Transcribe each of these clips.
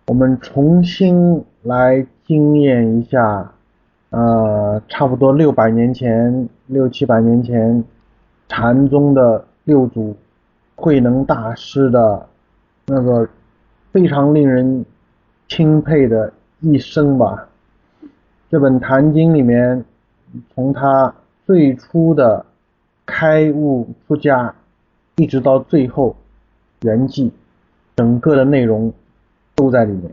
我们重新来经验一下，差不多六七百年前，禅宗的六祖慧能大师的那个非常令人钦佩的一生吧。这本《坛经》里面，从他最初的开悟出家，一直到最后圆寂，整个的内容都在里面。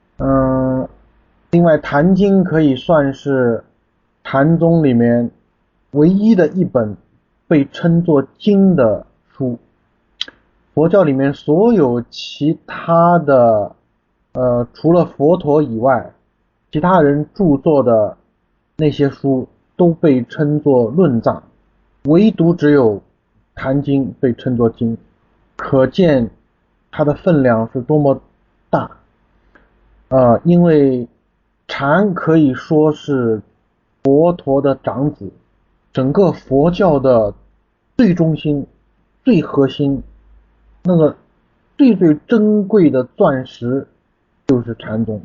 另外《坛经》可以算是禅宗里面唯一的一本被称作经的书。佛教里面所有其他的除了佛陀以外，其他人著作的那些书都被称作论藏，唯独只有《坛经》被称作经，可见它的分量是多么大。因为禅可以说是佛陀的长子，整个佛教的最中心、最核心，那个最珍贵的钻石就是禅宗。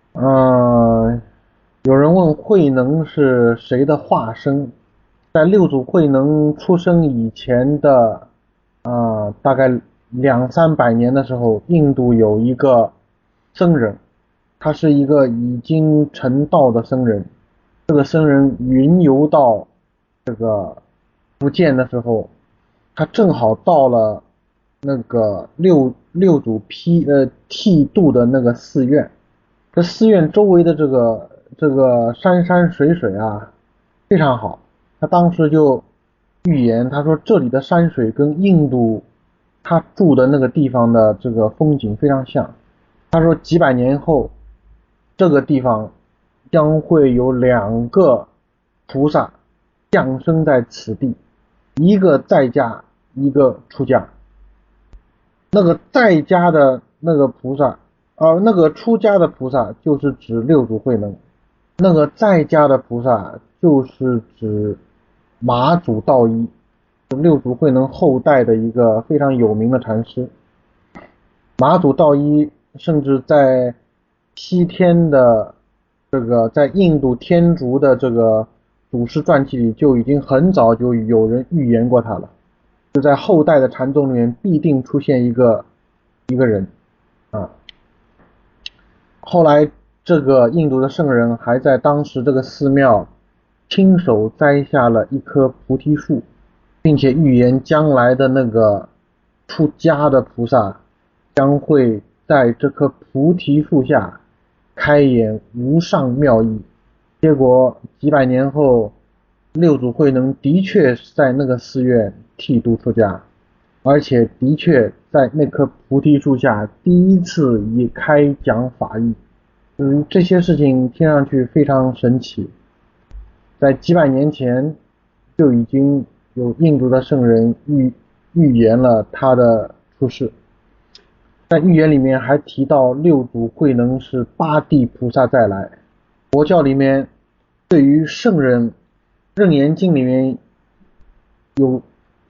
有人问慧能是谁的化身？在六祖慧能出生以前的大概200-300年的时候，印度有一个僧人，他是一个已经成道的僧人。这个僧人云游到这个福建的时候，他正好到了那个六祖剃度的那个寺院。这寺院周围的这个山水啊非常好。他当时就预言，他说这里的山水跟印度他住的那个地方的这个风景非常像。他说几百年后，这个地方将会有2个菩萨降生在此地，一个在家，一个出家。那个在家的那个菩萨，那个出家的菩萨就是指六祖慧能，那个在家的菩萨就是指马祖道一，六祖慧能后代的一个非常有名的禅师。马祖道一甚至在西天的在印度天竺的这个祖师传记里就已经很早就有人预言过他了，就在后代的禅宗里面必定出现一个人啊。后来这个印度的圣人还在当时这个寺庙亲手栽下了一棵菩提树，并且预言将来的那个出家的菩萨将会在这棵菩提树下开演无上妙义。结果几百年后，六祖慧能的确在那个寺院剃度出家，而且的确在那棵菩提树下第一次以开讲法义。这些事情听上去非常神奇，在几百年前就已经有印度的圣人预言了他的出世。在预言里面还提到六祖慧能是八地菩萨再来。佛教里面对于圣人，楞严经里面有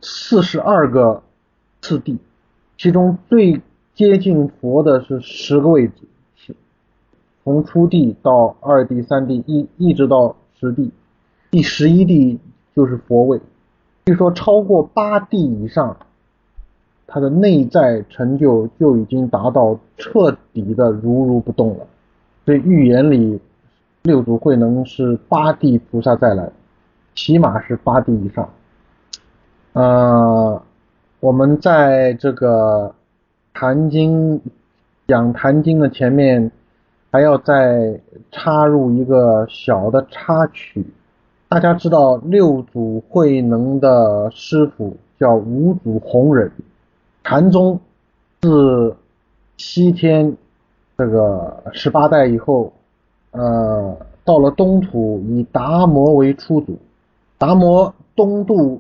42个次第，其中最接近佛的是10个位置，从初地到2地、3地一直到10地，第11地就是佛位。据说超过8地以上，他的内在成就就已经达到彻底的如不动了。所以预言里六祖慧能是8地菩萨再来，起码是8地以上。我们在这个坛经讲坛经的前面还要再插入一个小的插曲。大家知道六祖慧能的师父叫五祖弘忍，禅宗自西天这个18代以后，到了东土以达摩为初祖。达摩东渡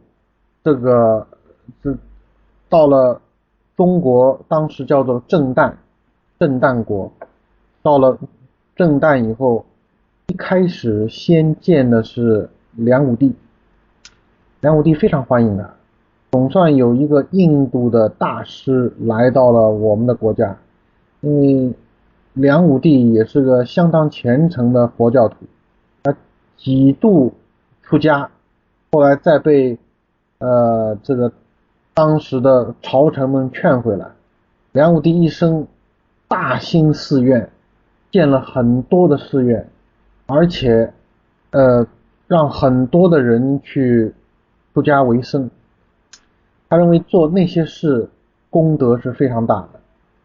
到了中国，当时叫做震旦国。到了震旦以后，一开始先建的是梁武帝，梁武帝非常欢迎他，总算有一个印度的大师来到了我们的国家。因为梁武帝也是个相当虔诚的佛教徒，他几度出家，后来再被这个当时的朝臣们劝回来。梁武帝一生大兴寺院，建了很多的寺院，而且让很多的人去出家为僧。他认为做那些事功德是非常大的。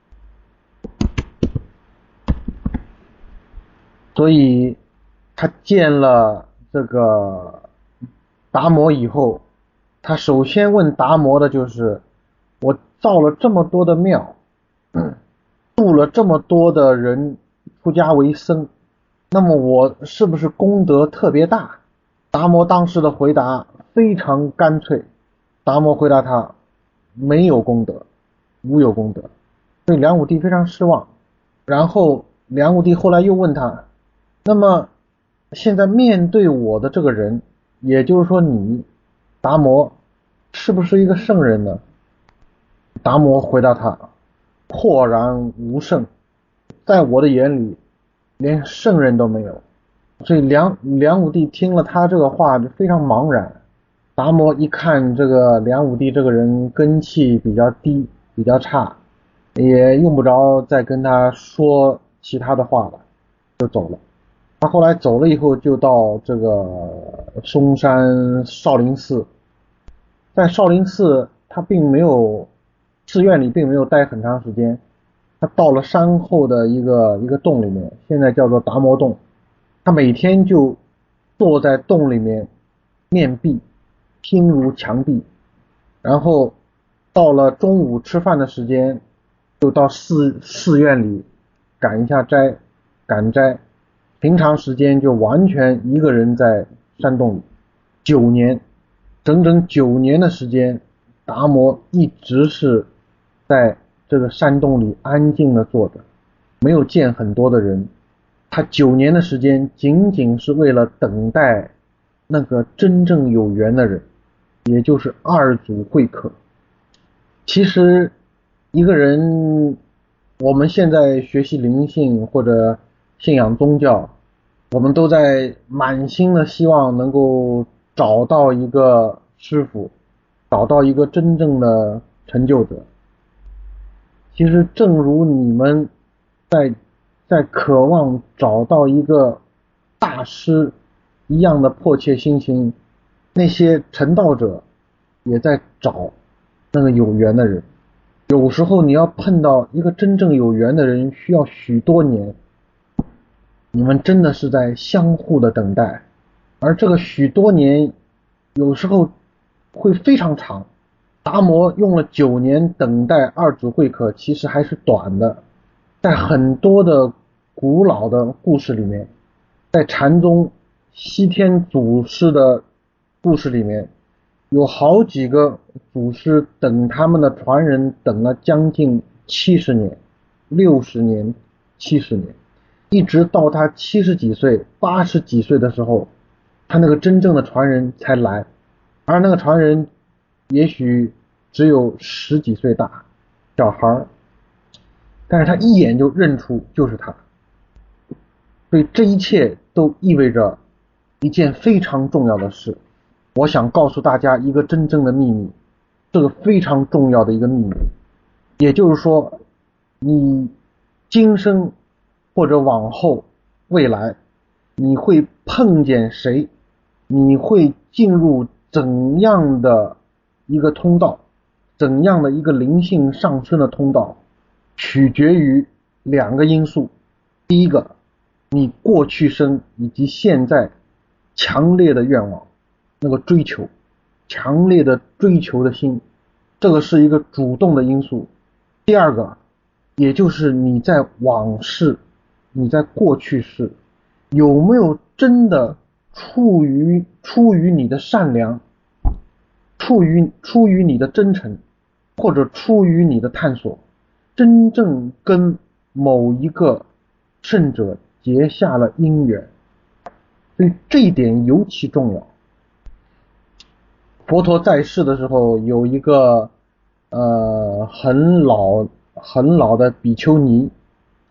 所以他见了这个达摩以后，他首先问达摩的就是：我造了这么多的庙，度了这么多的人出家为僧，那么我是不是功德特别大？达摩当时的回答非常干脆，达摩回答他没有功德，无有功德。所以梁武帝非常失望。然后梁武帝后来又问他，那么现在面对我的这个人，也就是说你达摩是不是一个圣人呢？达摩回答他，豁然无圣，在我的眼里连圣人都没有。所以梁武帝听了他这个话就非常茫然。达摩一看这个梁武帝这个人根气比较低，比较差，也用不着再跟他说其他的话了，就走了。他后来走了以后，就到这个嵩山少林寺。在少林寺他寺院里并没有待很长时间，他到了山后的一个洞里面，现在叫做达摩洞。他每天就坐在洞里面面壁，心如墙壁。然后到了中午吃饭的时间，就到寺院里赶斋。平常时间就完全一个人在山洞里。整整9年的时间，达摩一直是在这个山洞里安静的坐着，没有见很多的人。他9年的时间仅仅是为了等待那个真正有缘的人，也就是二祖慧可。其实一个人，我们现在学习灵性或者信仰宗教，我们都在满心的希望能够找到一个师父，找到一个真正的成就者。其实正如你们在渴望找到一个大师一样的迫切心情，那些成道者也在找那个有缘的人。有时候你要碰到一个真正有缘的人需要许多年，你们真的是在相互的等待，而这个许多年有时候会非常长。达摩用了9年等待二祖慧可，其实还是短的。在很多的古老的故事里面，在禅宗西天祖师的故事里面，有好几个祖师等他们的传人等了将近70年、60年、70年，一直到他70几岁、80几岁的时候，他那个真正的传人才来。而那个传人也许只有10几岁大，小孩，但是他一眼就认出就是他。所以这一切都意味着一件非常重要的事。我想告诉大家一个真正的秘密，这个非常重要的一个秘密，也就是说，你今生或者往后未来，你会碰见谁，你会进入怎样的一个通道，怎样的一个灵性上升的通道，取决于2个因素。第一个，你过去生以及现在强烈的愿望，那个追求，强烈的追求的心，这个是一个主动的因素。第二个，也就是你在往事，你在过去世有没有真的出于你的善良，出于你的真诚，或者出于你的探索，真正跟某一个圣者结下了因缘。所以这一点尤其重要。佛陀在世的时候，有一个很老的比丘尼，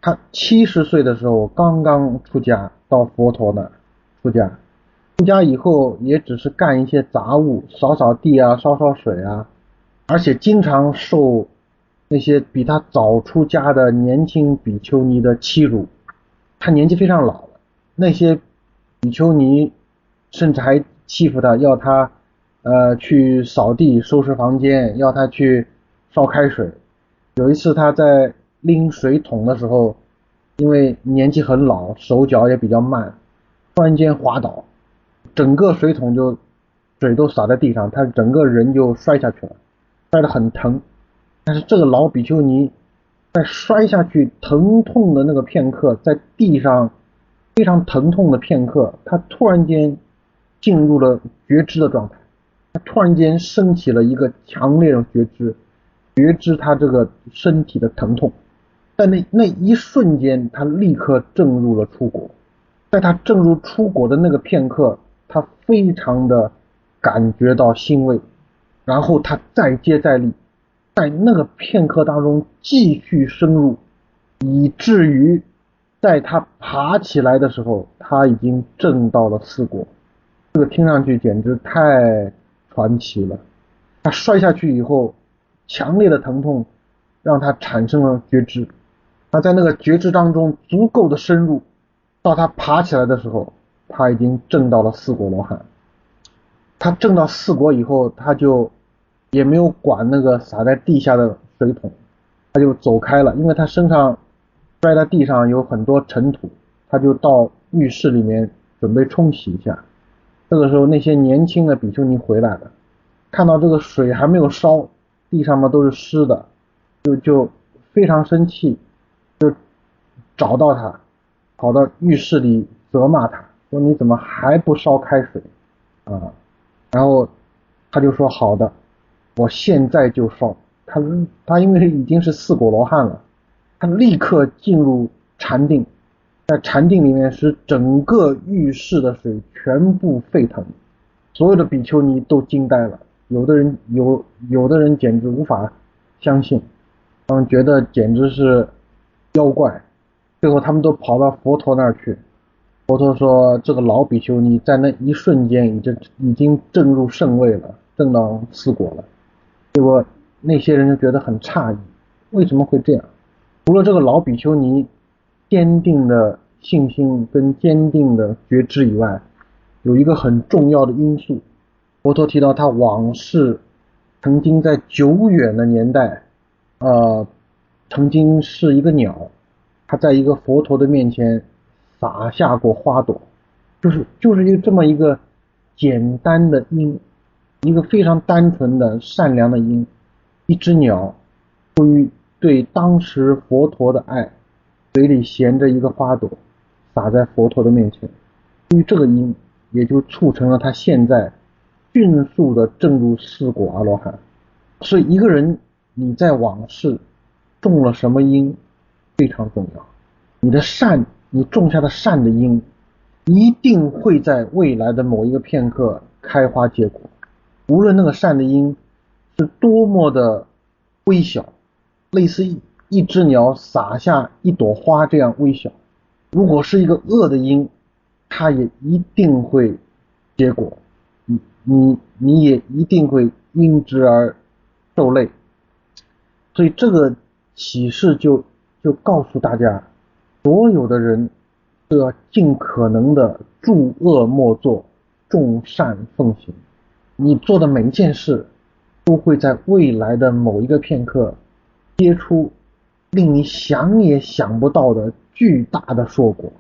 他70岁的时候刚刚出家，到佛陀那出家。出家以后也只是干一些杂物，扫扫地啊，烧烧水啊，而且经常受那些比他早出家的年轻比丘尼的欺辱。他年纪非常老了，那些比丘尼甚至还欺负他，要他去扫地收拾房间，要他去烧开水。有一次他在拎水桶的时候，因为年纪很老，手脚也比较慢，突然间滑倒，整个水桶就水都洒在地上，他整个人就摔下去了，摔得很疼。但是这个老比丘尼在摔下去疼痛的那个片刻，在地上非常疼痛的片刻，他突然间进入了觉知的状态，他突然间升起了一个强烈的觉知，觉知他这个身体的疼痛。在那一瞬间，他立刻证入了出国。在他证入出国的那个片刻，他非常的感觉到欣慰，然后他再接再厉，在那个片刻当中继续深入，以至于在他爬起来的时候，他已经证到了四果。这个听上去简直太传奇了。他摔下去以后，强烈的疼痛让他产生了觉知，他在那个觉知当中足够的深入，到他爬起来的时候，他已经证到了四果罗汉。他证到四果以后，他就也没有管那个洒在地下的水桶，他就走开了，因为他身上摔在地上有很多尘土，他就到浴室里面准备冲洗一下。这个时候那些年轻的比丘尼回来了，看到这个水还没有烧，地上嘛都是湿的，就非常生气，就找到他，跑到浴室里责骂他，说你怎么还不烧开水啊？然后他就说好的，我现在就烧。他因为已经是四果罗汉了，他立刻进入禅定，在禅定里面使整个浴室的水全部沸腾，所有的比丘尼都惊呆了，有的人简直无法相信，他们觉得简直是妖怪。最后他们都跑到佛陀那儿去，佛陀说这个老比丘尼在那一瞬间已经证入圣位了，证到四果了。结果那些人就觉得很诧异，为什么会这样？除了这个老比丘尼坚定的信心跟坚定的觉知以外，有一个很重要的因素。佛陀提到他往事曾经在久远的年代曾经是一个鸟，他在一个佛陀的面前撒下过花朵，就是这么一个简单的因，一个非常单纯的善良的因，一只鸟出于对当时佛陀的爱，嘴里衔着一个花朵撒在佛陀的面前，出于这个因，也就促成了他现在迅速的证入四果阿罗汉。所以一个人你在往事种了什么因非常重要，你的善，你种下的善的因一定会在未来的某一个片刻开花结果，无论那个善的因是多么的微小，类似一只鸟撒下一朵花这样微小，如果是一个恶的因，它也一定会结果，你也一定会因之而受累。所以这个启示就告诉大家，所有的人都要尽可能的助恶莫作，众善奉行。你做的每一件事都会在未来的某一个片刻结出令你想也想不到的巨大的硕果。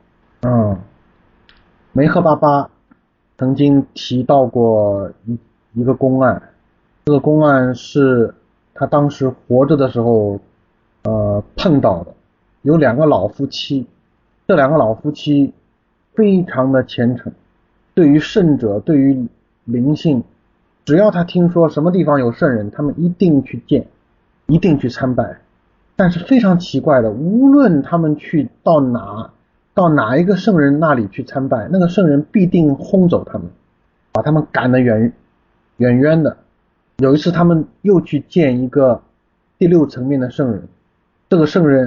梅赫巴巴曾经提到过一个公案，这个公案是他当时活着的时候碰到的。有两个老夫妻，这两个老夫妻非常的虔诚，对于圣者，对于灵性，只要他听说什么地方有圣人，他们一定去见，一定去参拜。但是非常奇怪的，无论他们去到哪一个圣人那里去参拜，那个圣人必定轰走他们，把他们赶得远远的。有一次他们又去见一个第六层面的圣人，这个圣人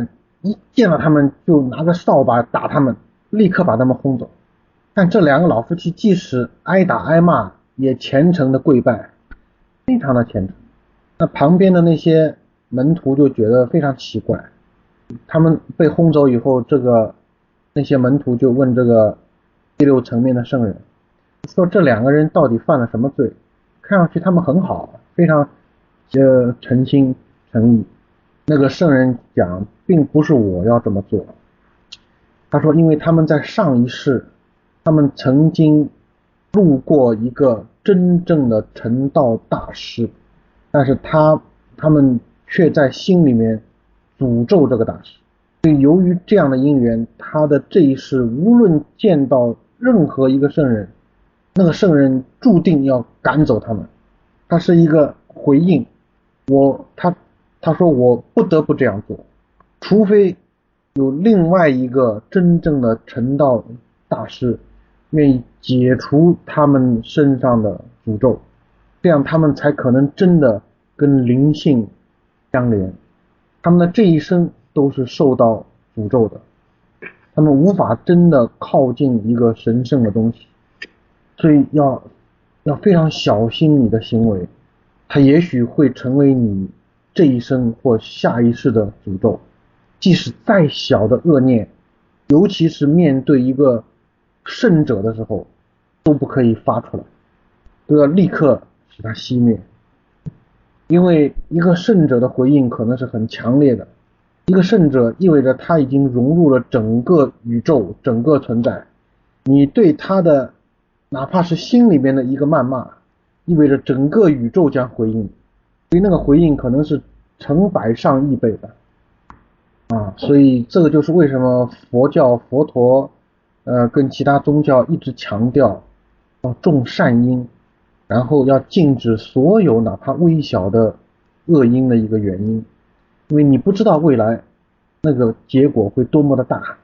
一见到他们就拿个扫把打他们，立刻把他们轰走。但这两个老夫妻即使挨打挨骂，也虔诚的跪拜，非常的虔诚。那旁边的那些门徒就觉得非常奇怪，他们被轰走以后，那些门徒就问这个第六层面的圣人，说这两个人到底犯了什么罪？看上去他们很好，非常诚心诚意。那个圣人讲，并不是我要这么做。他说，因为他们在上一世，他们曾经路过一个真正的成道大师，但是他们却在心里面诅咒这个大师。所以由于这样的因缘，他的这一世无论见到任何一个圣人，那个圣人注定要赶走他们。他是一个回应，他说我不得不这样做，除非有另外一个真正的成道大师愿意解除他们身上的诅咒，这样他们才可能真的跟灵性相连。他们的这一生都是受到诅咒的，他们无法真的靠近一个神圣的东西，所以要非常小心你的行为，它也许会成为你这一生或下一世的诅咒。即使再小的恶念，尤其是面对一个圣者的时候，都不可以发出来，都要立刻使它熄灭。因为一个圣者的回应可能是很强烈的，一个圣者意味着他已经融入了整个宇宙，整个存在。你对他的哪怕是心里面的一个谩骂，意味着整个宇宙将回应，所以那个回应可能是成百上亿倍的所以这个就是为什么佛陀跟其他宗教一直强调要种善因，然后要禁止所有哪怕微小的恶因的一个原因，因为你不知道未来那个结果会多么的大。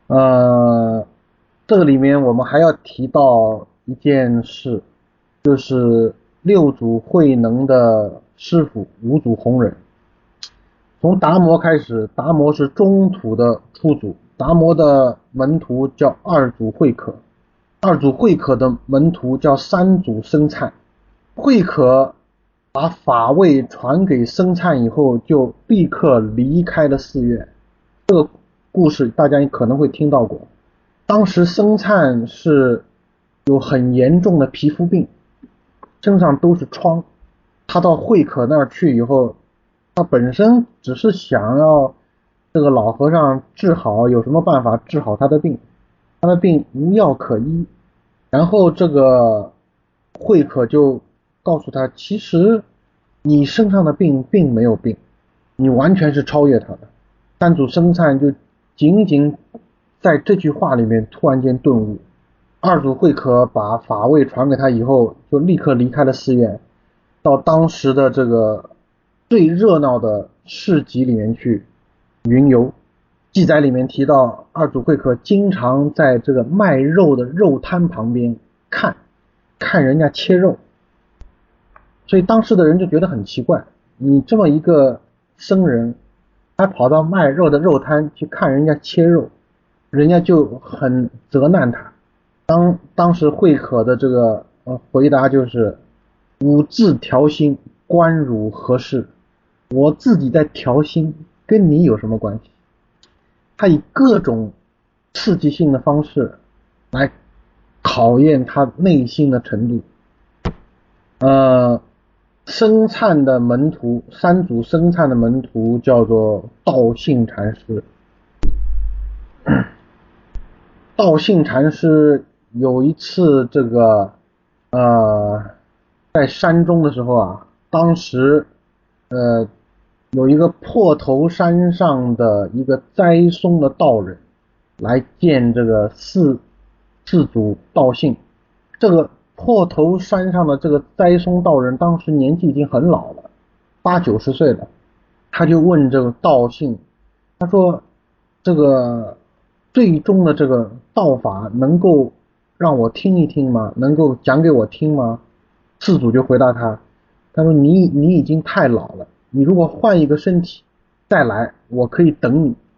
这个里面我们还要提到一件事，就是六祖慧能的师父五祖弘忍。从达摩开始，达摩是中土的初祖，达摩的门徒叫二祖慧可，二祖慧可的门徒叫三祖僧璨。慧可把法位传给僧璨以后，就立刻离开了寺院。这个故事大家可能会听到过。当时僧璨是有很严重的皮肤病，身上都是疮。他到慧可那儿去以后，他本身只是想要这个老和尚治好，有什么办法治好他的病，他的病无药可医。然后这个慧可就告诉他，其实你身上的病并没有病，你完全是超越他的。三祖僧璨就仅仅在这句话里面突然间顿悟。二祖慧可把法位传给他以后，就立刻离开了寺院，到当时的这个最热闹的市集里面去云游。记载里面提到，二祖慧可经常在这个卖肉的肉摊旁边看人家切肉，所以当时的人就觉得很奇怪，你这么一个僧人还跑到卖肉的肉摊去看人家切肉，人家就很责难他。当时慧可的这个回答就是，吾自调心，关汝何事？我自己在调心，跟你有什么关系？他以各种刺激性的方式来考验他内心的程度。僧璨的门徒，三祖僧璨的门徒叫做道信禅师。道信禅师有一次这个在山中的时候当时有一个破头山上的一个栽松的道人来见这个四祖道信。这个破头山上的这个栽松道人当时年纪已经很老了，80、90岁了。他就问这个道信，他说这个最终的这个道法能够让我听一听吗？能够讲给我听吗？四祖就回答他说你已经太老了，你如果换一个身体再来，我可以等你。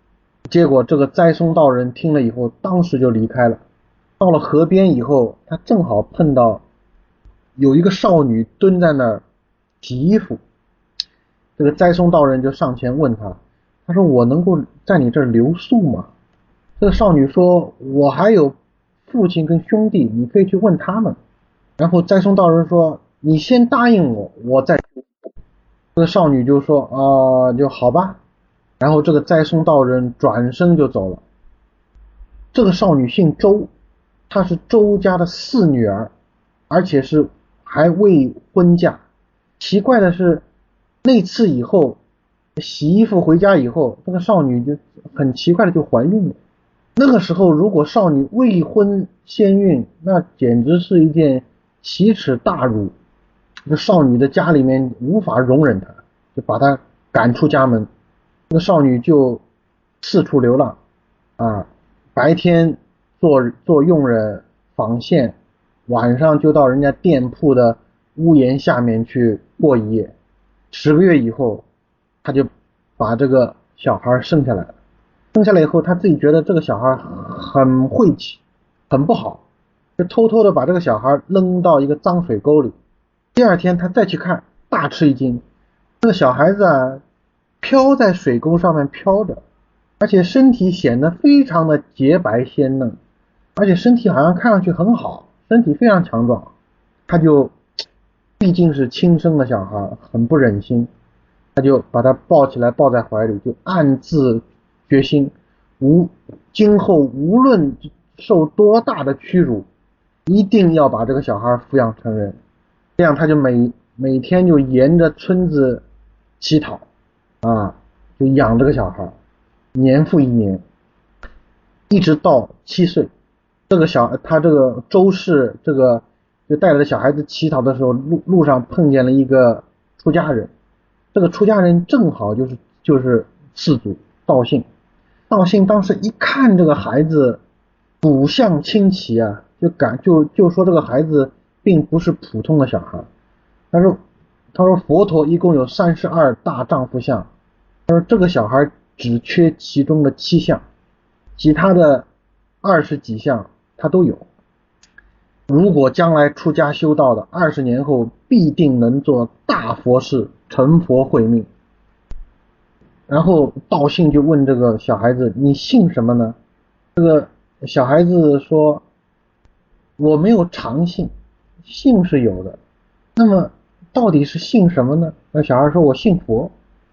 结果这个斋松道人听了以后，当时就离开了。到了河边以后，他正好碰到有一个少女蹲在那儿洗衣服。这个斋松道人就上前问他，他说我能够在你这儿留宿吗？这个少女说，我还有父亲跟兄弟，你可以去问他们。然后斋松道人说，你先答应我，我再。这个少女就说就好吧。然后这个斋松道人转身就走了。这个少女姓周，她是周家的四女儿，而且是还未婚嫁。奇怪的是，那次以后洗衣服回家以后，这个少女就很奇怪的就怀孕了。那个时候如果少女未婚先孕，那简直是一件奇耻大辱。这少女的家里面无法容忍她，就把她赶出家门。这个少女就四处流浪白天做佣人纺线，晚上就到人家店铺的屋檐下面去过一夜。10个月以后，她就把这个小孩生下来了。生下来以后，她自己觉得这个小孩很晦气，很不好，就偷偷的把这个小孩扔到一个脏水沟里。第二天她再去看，大吃一惊，这个小孩子飘在水沟上面飘着，而且身体显得非常的洁白鲜嫩，而且身体好像看上去很好，身体非常强壮。他就毕竟是亲生的小孩，很不忍心，他就把他抱起来抱在怀里，就暗自决心，今后无论受多大的屈辱，一定要把这个小孩抚养成人。这样他就每天就沿着村子乞讨就养这个小孩，年复一年，一直到7岁。他这个周氏就带着小孩子乞讨的时候，路上碰见了一个出家人。这个出家人正好就是次祖道信。道信当时一看这个孩子骨相清奇就说这个孩子并不是普通的小孩。他说佛陀一共有32大丈夫相，他说这个小孩只缺其中的7项，其他的20几项他都有。如果将来出家修道的，20年后必定能做大佛事，成佛慧命。然后道信就问这个小孩子，你姓什么呢？这个小孩子说，我没有常姓，姓是有的，那么到底是姓什么呢？那小孩说，我姓佛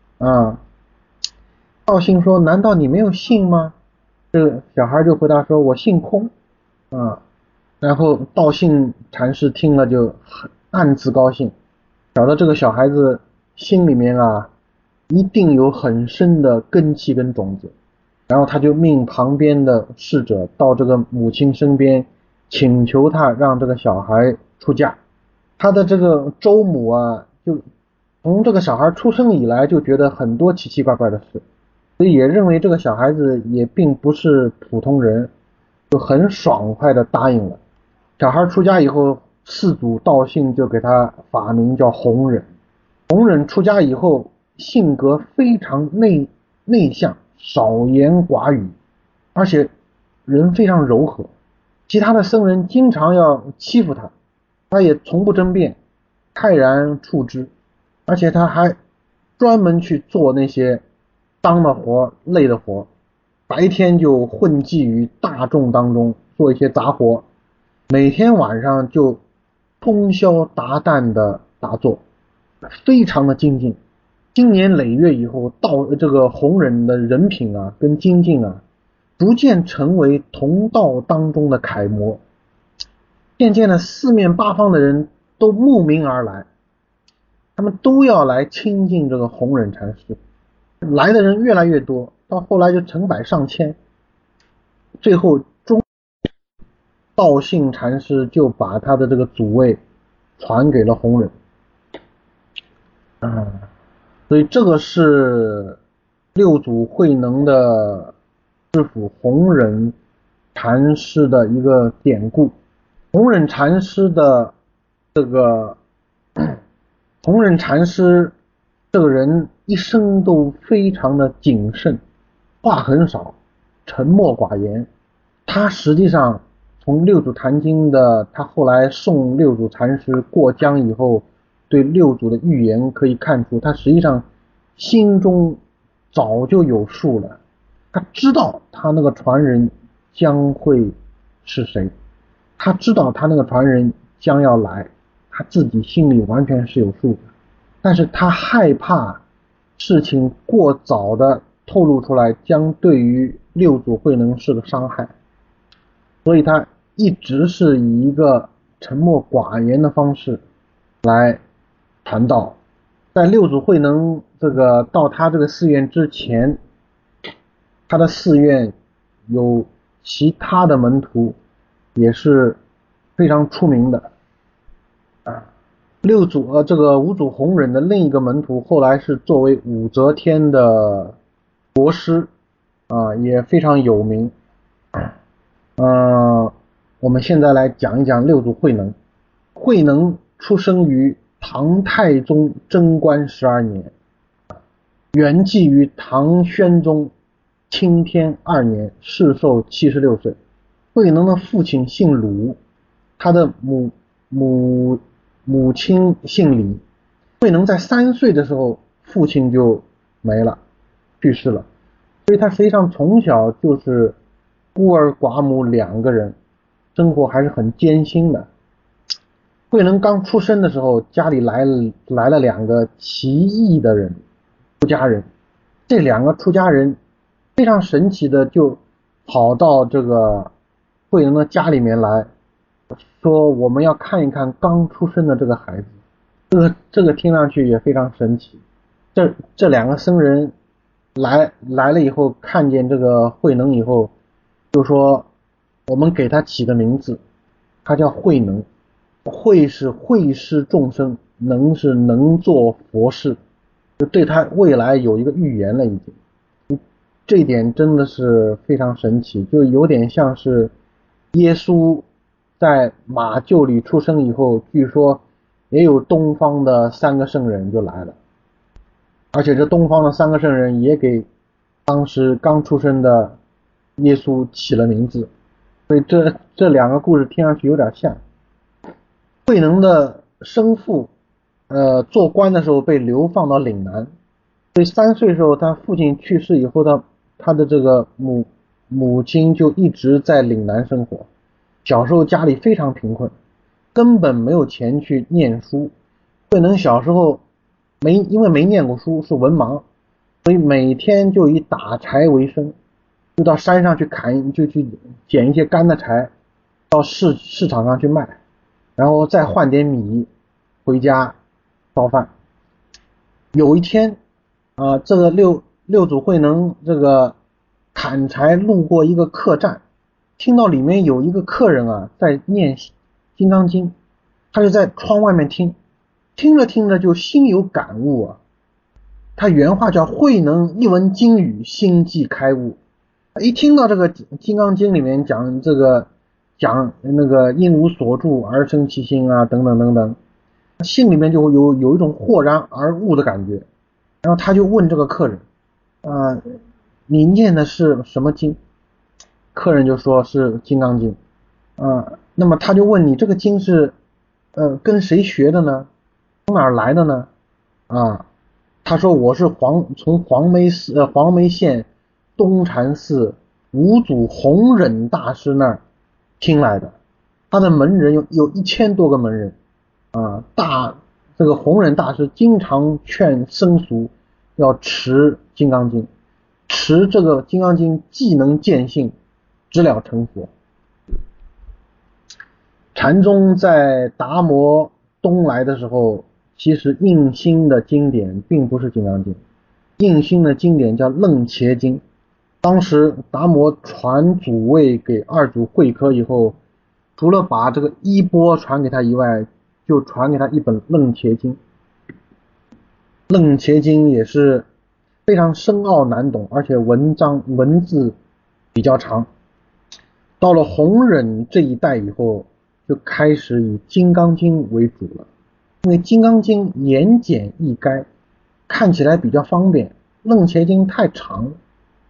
道信说，难道你没有姓吗？这个小孩就回答说，我姓空然后道信禅师听了就暗自高兴，晓得这个小孩子心里面一定有很深的根气跟种子。然后他就命旁边的侍者到这个母亲身边，请求他让这个小孩出嫁。他的这个周母就从这个小孩出生以来就觉得很多奇奇怪怪的事，所以也认为这个小孩子也并不是普通人，就很爽快的答应了。小孩出家以后，四祖道信就给他法名叫弘忍。弘忍出家以后，性格非常内向，少言寡语，而且人非常柔和。其他的僧人经常要欺负他，他也从不争辩，泰然处之。而且他还专门去做那些脏的活、累的活，白天就混迹于大众当中做一些杂活，每天晚上就通宵达旦的打坐，非常的精进。经年累月以后，这个弘忍的人品跟精进逐渐成为同道当中的楷模。渐渐的，四面八方的人都慕名而来，他们都要来亲近这个弘忍禅师。来的人越来越多，到后来就成百上千。最后道信禅师就把他的这个祖位传给了弘忍所以这个是六祖慧能的师父弘忍禅师的一个典故。弘忍禅师这个人一生都非常的谨慎，话很少， 沉默寡言。他实际上从六祖坛经的他后来送六祖禅师过江以后对六祖的预言可以看出，他实际上心中早就有数了，他知道他那个传人将会是谁，他知道他那个传人将要来，他自己心里完全是有数的，但是他害怕事情过早的透露出来，将对于六祖慧能是个伤害，所以他一直是以一个沉默寡言的方式来传道。在六祖慧能到他这个寺院之前，他的寺院有其他的门徒也是非常出名的五祖弘忍的另一个门徒后来是作为武则天的国师也非常有名。我们现在来讲一讲六祖慧能。慧能出生于唐太宗贞观12年，圆寂于唐宣宗钦天2年，逝寿76岁。慧能的父亲姓鲁，他的母亲姓李。慧能在3岁的时候父亲就没了，去世了，所以他实际上从小就是孤儿寡母2个人，生活还是很艰辛的。慧能刚出生的时候，家里来了2个奇异的人，出家人。这2个出家人非常神奇的就跑到这个慧能的家里面来，说我们要看一看刚出生的这个孩子。这个听上去也非常神奇。这2个僧人来了以后，看见这个慧能以后，就说我们给他起个名字，他叫慧能。慧是慧施众生，能是能做佛事，就对他未来有一个预言了已经。这一点真的是非常神奇，就有点像是耶稣在马厩里出生以后，据说也有东方的3个圣人就来了，而且这东方的3个圣人也给当时刚出生的耶稣起了名字，所以这2个故事听上去有点像。慧能的生父做官的时候被流放到岭南，所以3岁的时候他父亲去世以后，他的这个母亲就一直在岭南生活。小时候家里非常贫困，根本没有钱去念书。慧能小时候因为没念过书，是文盲，所以每天就以打柴为生，就到山上去捡一些干的柴，到市场上去卖，然后再换点米回家烧饭。有一天这个六祖慧能这个砍柴路过一个客栈，听到里面有一个客人在念金刚经，他就在窗外面听着听着就心有感悟他原话叫慧能一闻经语，心即开悟。一听到这个金刚经里面讲那个因无所住而生其心等等等等，心里面就会有一种豁然而悟的感觉。然后他就问这个客人你念的是什么经？客人就说是金刚经那么他就问你这个经是跟谁学的呢？从哪儿来的呢？他说我是从黄梅县东禅寺五祖弘忍大师那儿听来的。他的门人有1000多个门人这个弘忍大师经常劝僧俗要持金刚经，持这个金刚经既能见性，直了成佛。禅宗在达摩东来的时候，其实印心的经典并不是金刚经，印心的经典叫楞伽经。当时达摩传祖位给2祖慧可以后，除了把这个衣钵传给他以外，就传给他一本楞伽经。楞伽经也是非常深奥难懂，而且文字比较长。到了弘忍这一代以后，就开始以金刚经为主了，因为金刚经言简意赅，看起来比较方便。楞伽经太长，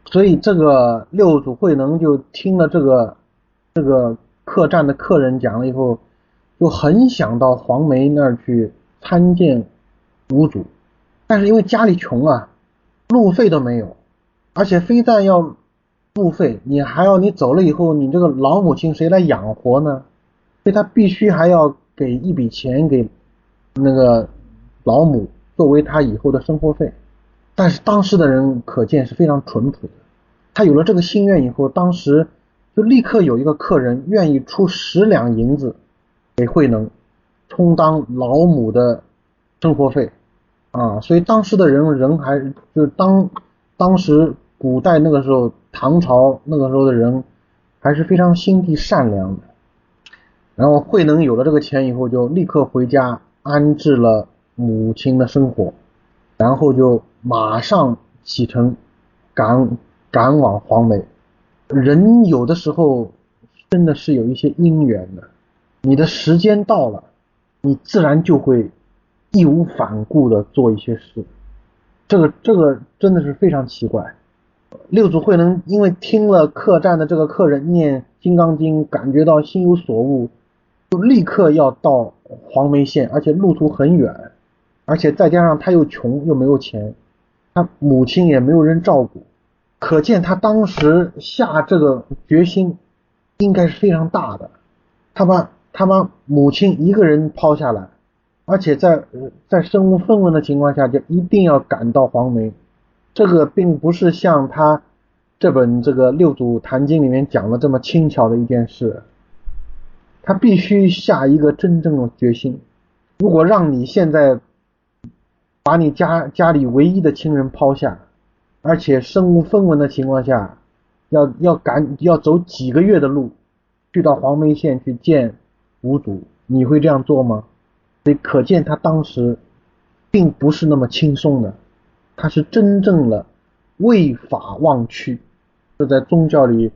所以这个六祖慧能就听了这个客栈的客人讲了以后，就很想到黄梅那儿去参见五祖，但是因为家里穷啊，路费都没有，而且非但要路费，你还要你走了以后，你这个老母亲谁来养活呢？所以他必须还要给一笔钱给那个老母作为他以后的生活费。但是当时的人可见是非常淳朴的，他有了这个心愿以后，当时就立刻有一个客人愿意出10两银子给慧能充当老母的生活费啊。所以当时的人还就是当时古代那个时候唐朝那个时候的人还是非常心地善良的。然后慧能有了这个钱以后，就立刻回家安置了母亲的生活，然后就马上启程赶往黄梅。人有的时候真的是有一些因缘的，你的时间到了，你自然就会义无反顾的做一些事。这个真的是非常奇怪。六祖慧能因为听了客栈的这个客人念金刚经，感觉到心有所悟，就立刻要到黄梅县，而且路途很远，而且再加上他又穷又没有钱，他母亲也没有人照顾，可见他当时下这个决心应该是非常大的。他把母亲一个人抛下来，而且在身无分文的情况下就一定要赶到黄梅。这个并不是像他这本这个六祖坛经里面讲的这么轻巧的一件事，他必须下一个真正的决心。如果让你现在把你家里唯一的亲人抛下，而且身无分文的情况下，要走几个月的路去到黄梅县去见五祖，你会这样做吗？所以可见他当时并不是那么轻松的，他是真正的为法忘躯。这在宗教里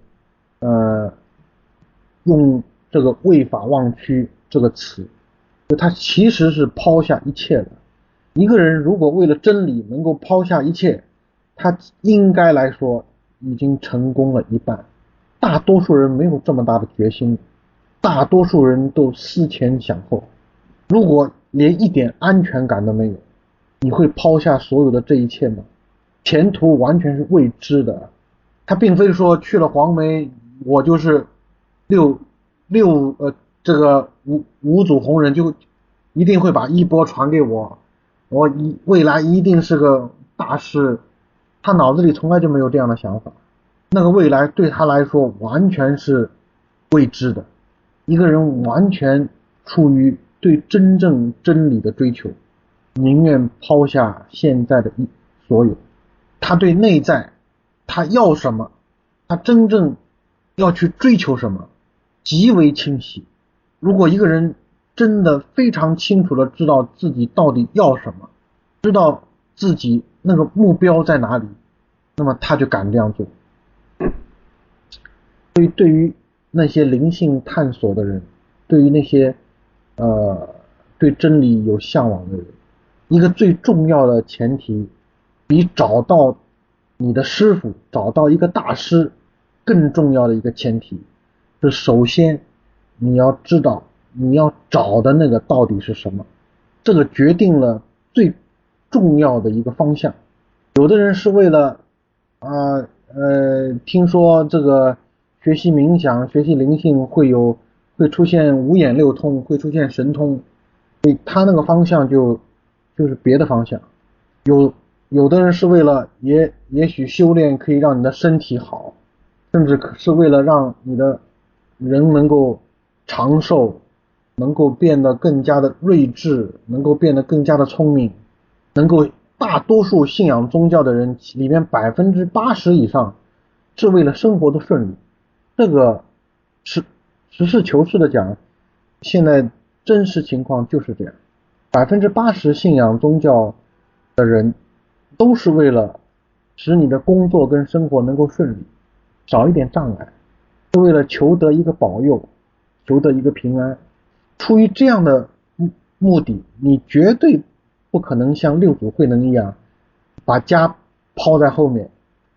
用这个为法忘躯这个词，就他其实是抛下一切的。一个人如果为了真理能够抛下一切，他应该来说已经成功了一半。大多数人没有这么大的决心，大多数人都思前想后。如果连一点安全感都没有，你会抛下所有的这一切吗？前途完全是未知的。他并非说去了黄梅，我就是这个五祖弘忍就一定会把衣钵传给我，我未来一定是个大师。他脑子里从来就没有这样的想法，那个未来对他来说完全是未知的。一个人完全出于对真正真理的追求，宁愿抛下现在的所有。他对内在他要什么，他真正要去追求什么极为清晰。如果一个人真的非常清楚的知道自己到底要什么，知道自己那个目标在哪里，那么他就敢这样做。所以对于那些灵性探索的人，对于那些对真理有向往的人，一个最重要的前提，比找到你的师傅，找到一个大师更重要的一个前提是，首先你要知道你要找的那个到底是什么，这个决定了最重要的一个方向。有的人是为了听说这个学习冥想学习灵性会出现五眼六通，会出现神通，所以他那个方向就是别的方向。有的人是为了也许修炼可以让你的身体好，甚至是为了让你的人能够长寿，能够变得更加的睿智，能够变得更加的聪明，能够大多数信仰宗教的人里面80%以上是为了生活的顺利。这个实事求是的讲，现在真实情况就是这样。80%信仰宗教的人都是为了使你的工作跟生活能够顺利，少一点障碍，是为了求得一个保佑，求得一个平安。出于这样的目的，你绝对不可能像六祖慧能一样把家抛在后面，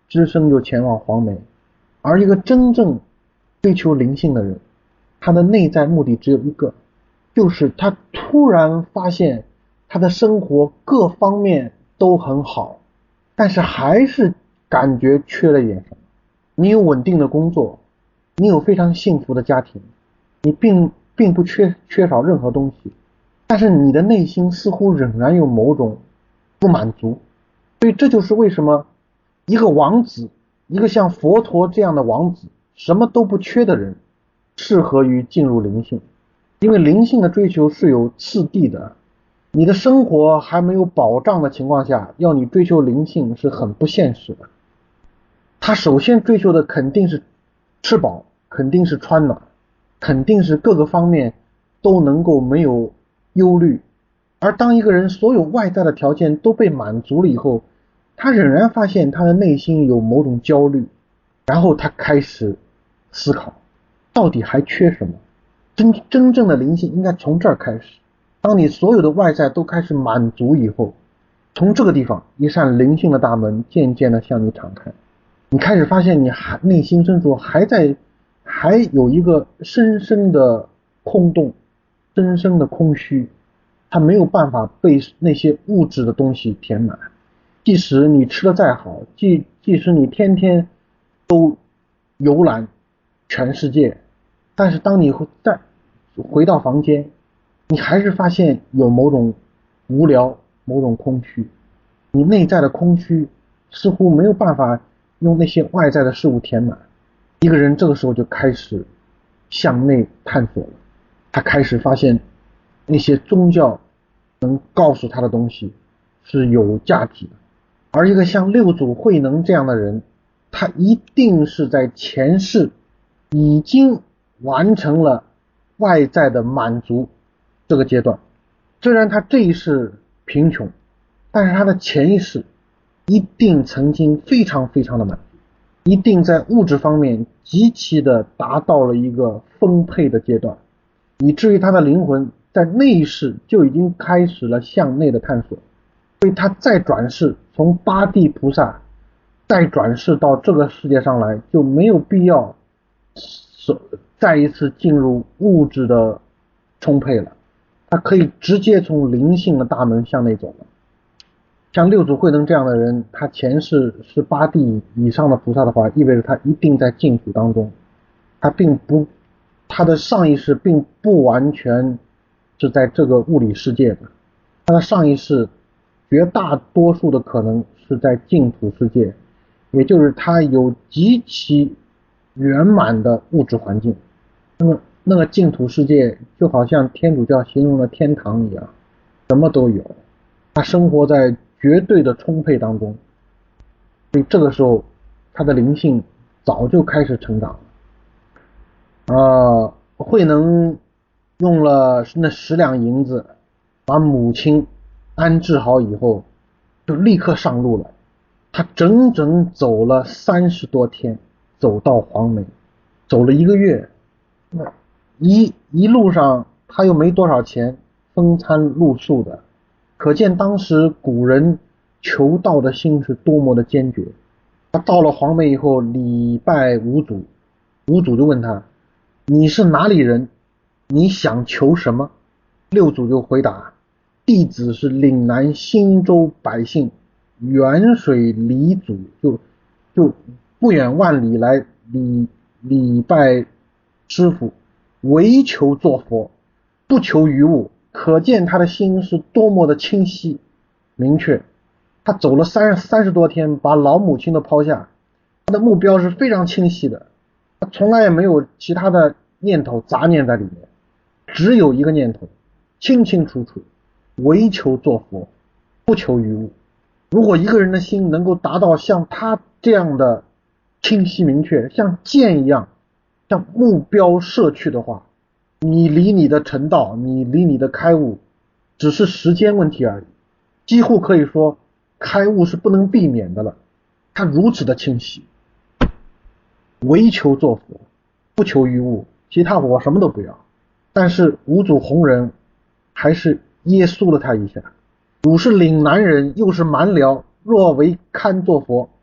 只身就前往黄梅。而一个真正追求灵性的人，他的内在目的只有一个，就是他突然发现他的生活各方面都很好，但是还是感觉缺了点什么。你有稳定的工作，你有非常幸福的家庭，你并不缺少任何东西，但是你的内心似乎仍然有某种不满足。所以这就是为什么一个王子，一个像佛陀这样的王子，什么都不缺的人，适合于进入灵性。因为灵性的追求是有次第的，你的生活还没有保障的情况下，要你追求灵性是很不现实的。他首先追求的肯定是吃饱，肯定是穿暖，肯定是各个方面都能够没有忧虑。而当一个人所有外在的条件都被满足了以后，他仍然发现他的内心有某种焦虑，然后他开始思考到底还缺什么。真正的灵性应该从这儿开始。当你所有的外在都开始满足以后，从这个地方一扇灵性的大门渐渐的向你敞开，你开始发现你内心深处还有一个深深的空洞，深深的空虚，它没有办法被那些物质的东西填满。即使你吃的再好，即使你天天都游览全世界，但是当你再回到房间，你还是发现有某种无聊，某种空虚。你内在的空虚似乎没有办法用那些外在的事物填满。一个人这个时候就开始向内探索了，他开始发现那些宗教能告诉他的东西是有价值的。而一个像六祖慧能这样的人，他一定是在前世已经完成了外在的满足这个阶段。虽然他这一世贫穷，但是他的前一世一定曾经非常非常的满足，一定在物质方面极其的达到了一个丰沛的阶段，以至于他的灵魂在那一世就已经开始了向内的探索。所以他再转世，从八地菩萨再转世到这个世界上来，就没有必要再一次进入物质的充沛了，他可以直接从灵性的大门向内走了。像六祖慧能这样的人，他前世是八地以上的菩萨的话，意味着他一定在净土当中，他的上一世并不完全是在这个物理世界的，他的上一世绝大多数的可能是在净土世界，也就是他有极其圆满的物质环境。那个净土世界就好像天主教形容的天堂一样，什么都有，他生活在绝对的充沛当中。所以这个时候他的灵性早就开始成长了。慧能用了那10两银子把母亲安置好以后，就立刻上路了。他整整走了30多天，走到黄梅，走了1个月。一路上他又没多少钱，风餐露宿的，可见当时古人求道的心是多么的坚决。他到了黄梅以后，礼拜五祖，五祖就问他：你是哪里人？你想求什么？六祖就回答：弟子是岭南新州百姓，远水礼祖，就不远万里来礼拜师父，唯求做佛，不求于物。可见他的心是多么的清晰明确。他走了30多天，把老母亲都抛下，他的目标是非常清晰的，他从来也没有其他的念头杂念在里面，只有一个念头，清清楚楚，唯求做佛，不求于物。如果一个人的心能够达到像他这样的清晰明确，像箭一样向目标射去的话，你离你的成道，你离你的开悟只是时间问题而已，几乎可以说开悟是不能避免的了。他如此的清晰，唯求做佛，不求于物，其他我什么都不要。但是五祖弘忍还是耶稣了他一下。汝是岭南人，又是蛮僚，若为堪做佛，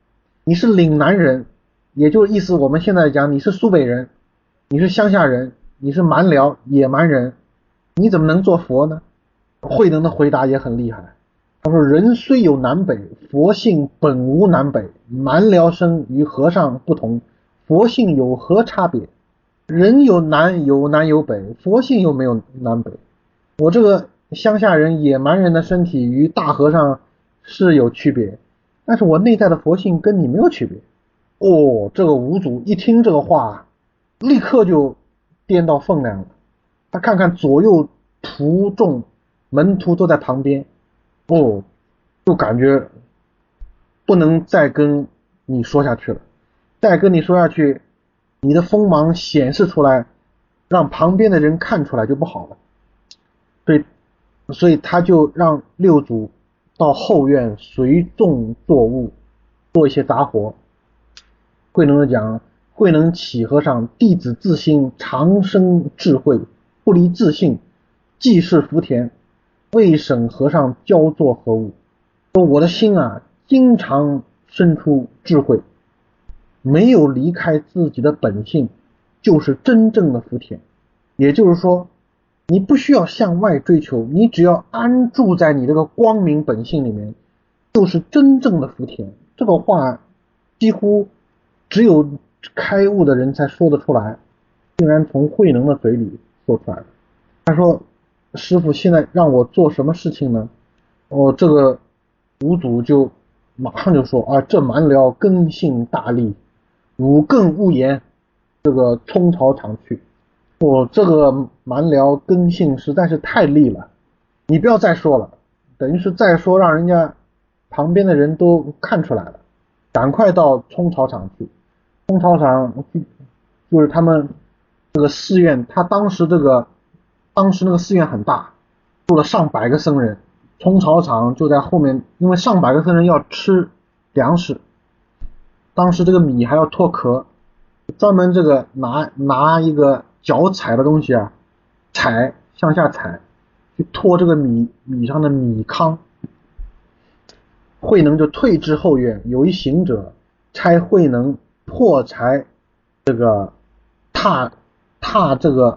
你是岭南人，也就是意思我们现在讲你是苏北人，你是乡下人，你是蛮辽野蛮人，你怎么能做佛呢？慧能的回答也很厉害，他说人虽有南北，佛性本无南北，蛮辽生与和尚不同，佛性有何差别？人有南有北，佛性又没有南北。我这个乡下人野蛮人的身体与大和尚是有区别，但是我内在的佛性跟你没有区别。哦，这个五祖一听这个话，立刻就颠到分量了。他看看左右徒众门徒都在旁边，哦，就感觉不能再跟你说下去了，再跟你说下去，你的锋芒显示出来，让旁边的人看出来就不好了。所以他就让六祖到后院随众作务，做一些杂活。慧能讲，慧能启和尚，弟子自心，长生智慧，不离自性，济世福田，未审和尚教作何物？说我的心啊，经常生出智慧，没有离开自己的本性，就是真正的福田。也就是说，你不需要向外追求，你只要安住在你这个光明本性里面，就是真正的福田。这个话几乎只有开悟的人才说得出来，竟然从慧能的嘴里说出来了。他说，师父现在让我做什么事情呢？这个五祖就马上就说啊，这蛮辽根性大利，汝更勿言，这个冲草场去。这个蛮辽根性实在是太利了，你不要再说了，等于是再说让人家旁边的人都看出来了，赶快到冲草场去。冲草场就是他们这个寺院，他当时那个寺院很大，住了上百个僧人，冲草场就在后面，因为上百个僧人要吃粮食，当时这个米还要脱壳，专门这个拿一个脚踩的东西啊，向下踩，去拖这个米上的米糠。慧能就退至后院，有一行者差慧能破柴，这个踏这个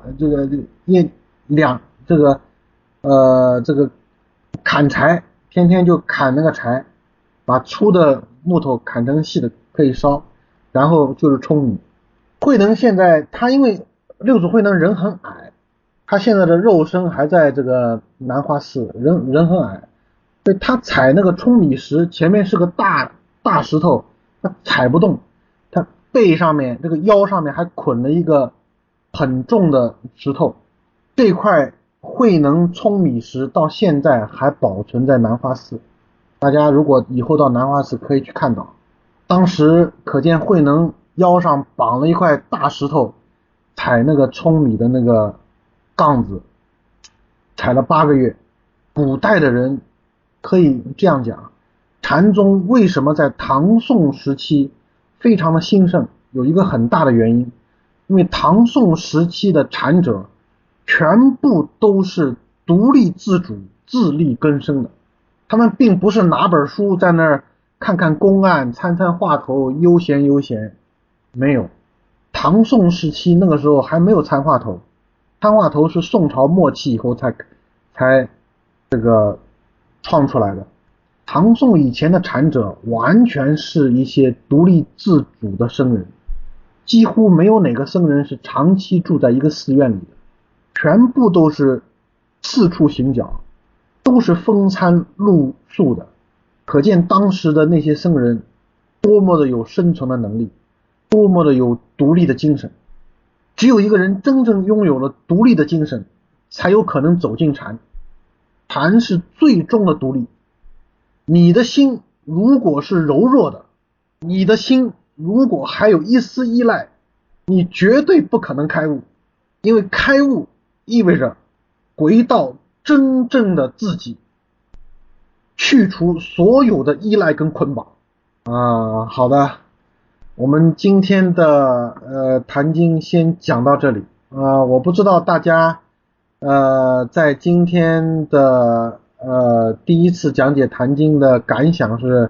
砍柴，天天就砍那个柴，把粗的木头砍成细的可以烧，然后就是舂米。慧能现在他因为六祖慧能人很矮，他现在的肉身还在这个南华寺，人很矮，所以他踩那个舂米石，前面是个大石头，他踩不动，他背上面这个腰上面还捆了一个很重的石头。这块慧能舂米石到现在还保存在南华寺，大家如果以后到南华寺可以去看到。当时可见慧能腰上绑了一块大石头，踩那个舂米的那个杠子，踩了8个月。古代的人可以这样讲，禅宗为什么在唐宋时期非常的兴盛，有一个很大的原因，因为唐宋时期的禅者全部都是独立自主、自力更生的，他们并不是拿本书在那儿看看公案、参参话头、悠闲，没有。唐宋时期那个时候还没有参话头，参话头是宋朝末期以后才这个创出来的。唐宋以前的禅者完全是一些独立自主的僧人，几乎没有哪个僧人是长期住在一个寺院里的，全部都是四处行脚，都是风餐露宿的。可见当时的那些僧人多么的有生存的能力，多么的有独立的精神。只有一个人真正拥有了独立的精神，才有可能走进禅。禅是最终的独立。你的心如果是柔弱的，你的心如果还有一丝依赖，你绝对不可能开悟。因为开悟意味着回到真正的自己，去除所有的依赖跟捆绑。好的，我们今天的谈经先讲到这里。我不知道大家在今天的第一次讲解谈经的感想是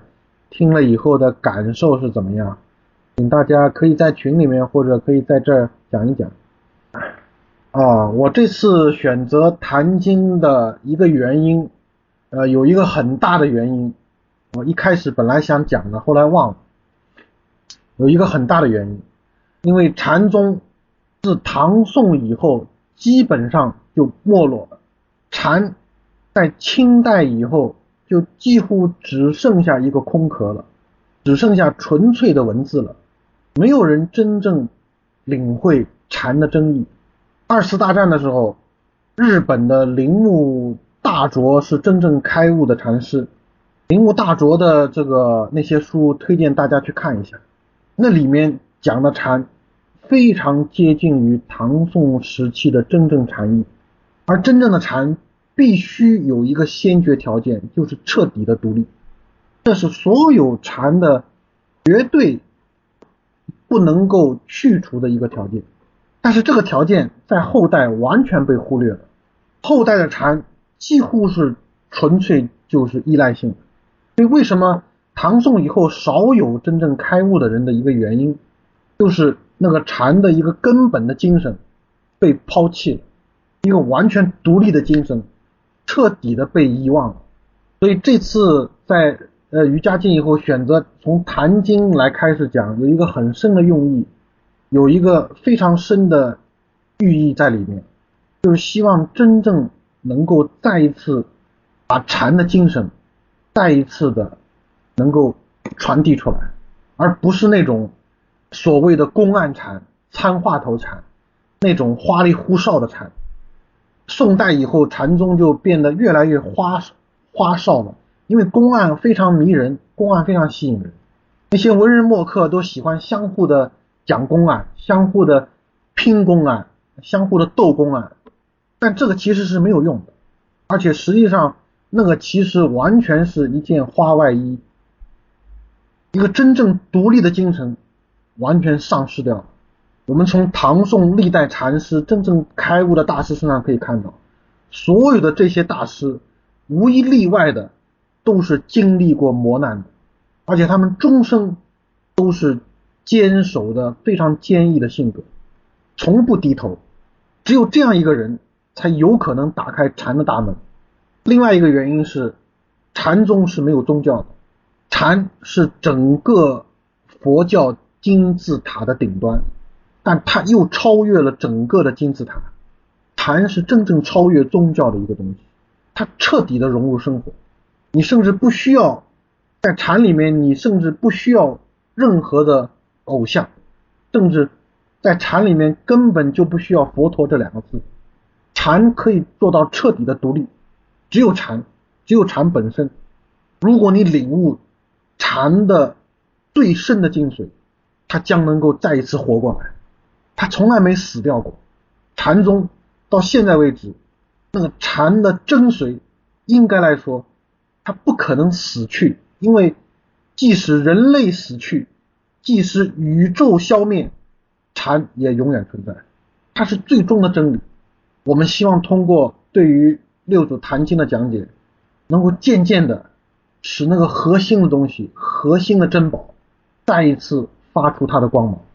听了以后的感受是怎么样？请大家可以在群里面或者可以在这儿讲一讲。我这次选择谈经的一个原因，有一个很大的原因，我一开始本来想讲的，后来忘了。有一个很大的原因，因为禅宗自唐宋以后基本上就没落了，禅在清代以后就几乎只剩下一个空壳了，只剩下纯粹的文字了，没有人真正领会禅的真意。二次大战的时候，日本的铃木大拙是真正开悟的禅师。铃木大拙的那些书推荐大家去看一下，那里面讲的禅非常接近于唐宋时期的真正禅意。而真正的禅必须有一个先决条件，就是彻底的独立，这是所有禅的绝对不能够去除的一个条件。但是这个条件在后代完全被忽略了，后代的禅几乎是纯粹就是依赖性的。所以为什么唐宋以后少有真正开悟的人的一个原因，就是那个禅的一个根本的精神被抛弃了，一个完全独立的精神彻底的被遗忘了。所以这次在瑜伽经以后选择从坛经来开始讲，有一个很深的用意，有一个非常深的寓意在里面，就是希望真正能够再一次把禅的精神再一次的能够传递出来，而不是那种所谓的公案禅、参话头禅，那种花里胡哨的禅。宋代以后禅宗就变得越来越花哨了，因为公案非常迷人，公案非常吸引人，那些文人墨客都喜欢相互的讲公案，相互的拼公案，相互的斗公案，但这个其实是没有用的，而且实际上那个其实完全是一件花外衣，一个真正独立的精神完全丧失掉了。我们从唐宋历代禅师真正开悟的大师身上可以看到，所有的这些大师无一例外的都是经历过磨难的，而且他们终生都是坚守的非常坚毅的性格，从不低头。只有这样一个人才有可能打开禅的大门。另外一个原因是，禅宗是没有宗教的，禅是整个佛教金字塔的顶端，但它又超越了整个的金字塔。禅是真正超越宗教的一个东西，它彻底的融入生活。你甚至不需要在禅里面，你甚至不需要任何的偶像，甚至在禅里面根本就不需要佛陀这两个字。禅可以做到彻底的独立，只有禅本身。如果你领悟禅的最深的精髓，它将能够再一次活过来，它从来没死掉过。禅宗到现在为止，那个禅的真髓应该来说它不可能死去，因为即使人类死去，即使宇宙消灭，禅也永远存在，它是最终的真理。我们希望通过对于六祖坛经的讲解，能够渐渐的使那个核心的东西，核心的珍宝再一次发出它的光芒。